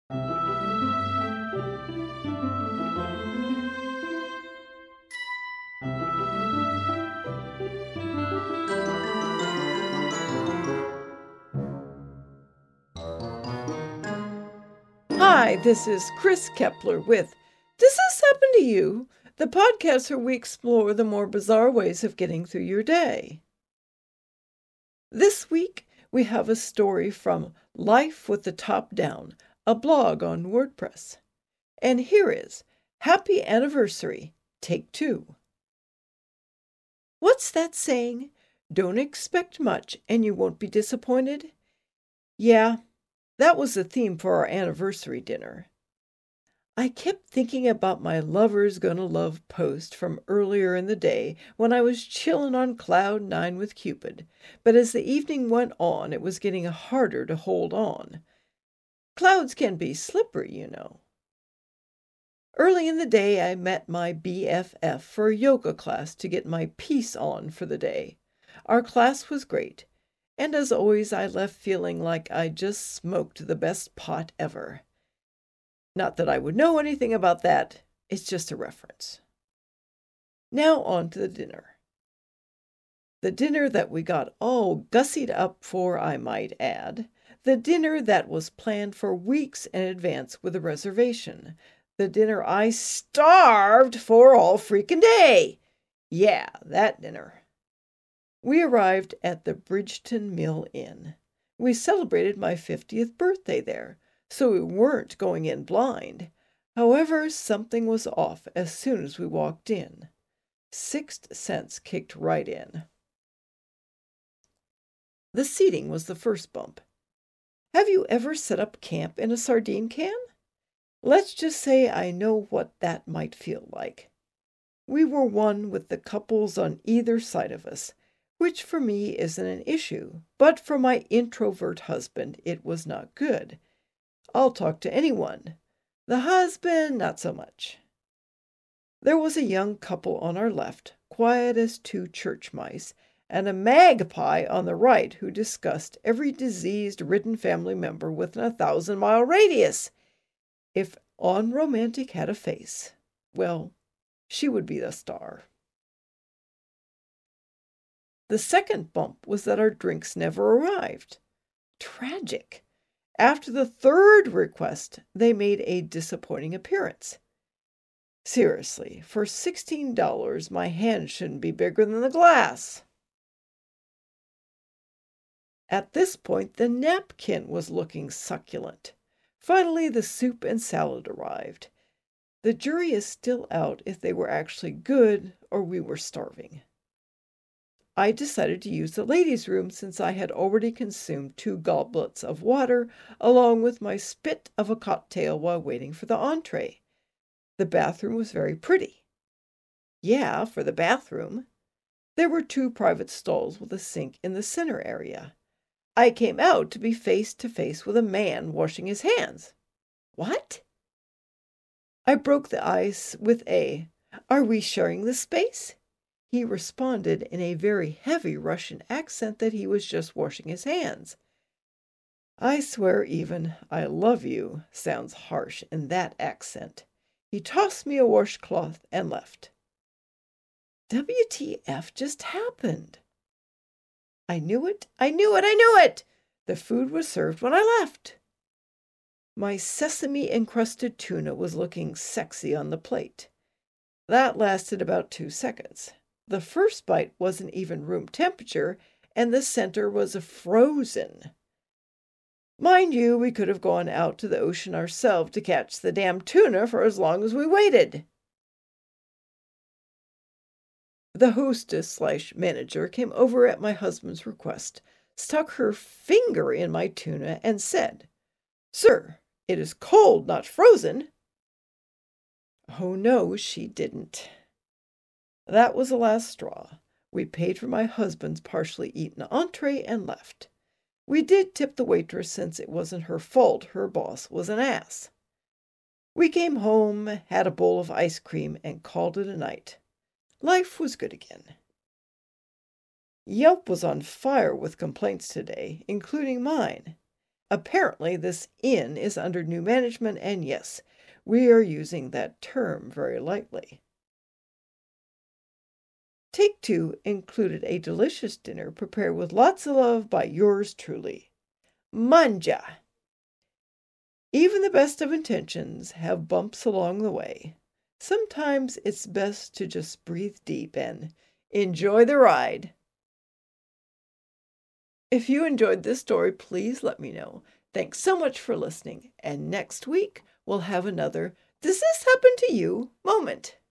Hi, this is Chris Kepler with Does This Happen to You? The podcast where we explore the more bizarre ways of getting through your day. This week, we have a story from Life with the Top Down, a blog on WordPress. And here is Happy Anniversary, Take 2. What's that saying? Don't expect much and you won't be disappointed? Yeah, that was the theme for our anniversary dinner. I kept thinking about my lover's gonna love post from earlier in the day when I was chillin' on cloud 9 with Cupid, but as the evening went on, it was getting harder to hold on. Clouds can be slippery, you know. Early in the day, I met my BFF for a yoga class to get my peace on for the day. Our class was great, and as always, I left feeling like I just smoked the best pot ever. Not that I would know anything about that, it's just a reference. Now on to the dinner. The dinner that we got all gussied up for, I might add. The dinner that was planned for weeks in advance with a reservation. The dinner I starved for all freaking day. Yeah, that dinner. We arrived at the Bridgeton Mill Inn. We celebrated my 50th birthday there, so we weren't going in blind. However, something was off as soon as we walked in. Sixth sense kicked right in. The seating was the first bump. Have you ever set up camp in a sardine can? Let's just say I know what that might feel like. We were one with the couples on either side of us, which for me isn't an issue, but for my introvert husband it was not good. I'll talk to anyone. The husband, not so much. There was a young couple on our left, quiet as two church mice, and a magpie on the right who discussed every disease-ridden family member within a 1,000-mile radius. If Unromantic had a face, well, she would be the star. The second bump was that our drinks never arrived. Tragic. After the third request, they made a disappointing appearance. Seriously, for $16, my hand shouldn't be bigger than the glass. At this point, the napkin was looking succulent. Finally, the soup and salad arrived. The jury is still out if they were actually good or we were starving. I decided to use the ladies' room since I had already consumed 2 goblets of water along with my spit of a cocktail while waiting for the entree. The bathroom was very pretty. Yeah, for the bathroom. There were 2 private stalls with a sink in the center area. I came out to be face to face with a man washing his hands. What? I broke the ice with "Are we sharing the space?" He responded in a very heavy Russian accent that he was just washing his hands. I swear even "I love you" sounds harsh in that accent. He tossed me a washcloth and left. WTF just happened? I knew it, I knew it, I knew it! The food was served when I left. My sesame-encrusted tuna was looking sexy on the plate. That lasted about 2 seconds. The first bite wasn't even room temperature, and the center was frozen. Mind you, we could have gone out to the ocean ourselves to catch the damn tuna for as long as we waited. The hostess/manager came over at my husband's request, stuck her finger in my tuna, and said, "Sir, it is cold, not frozen." Oh no, she didn't. That was the last straw. We paid for my husband's partially eaten entree and left. We did tip the waitress since it wasn't her fault her boss was an ass. We came home, had a bowl of ice cream, and called it a night. Life was good again. Yelp was on fire with complaints today, including mine. Apparently, this inn is under new management, and yes, we are using that term very lightly. Take Two included a delicious dinner prepared with lots of love by yours truly. Manja! Even the best of intentions have bumps along the way. Sometimes it's best to just breathe deep and enjoy the ride. If you enjoyed this story, please let me know. Thanks so much for listening. And next week, we'll have another Does This Happen to You moment.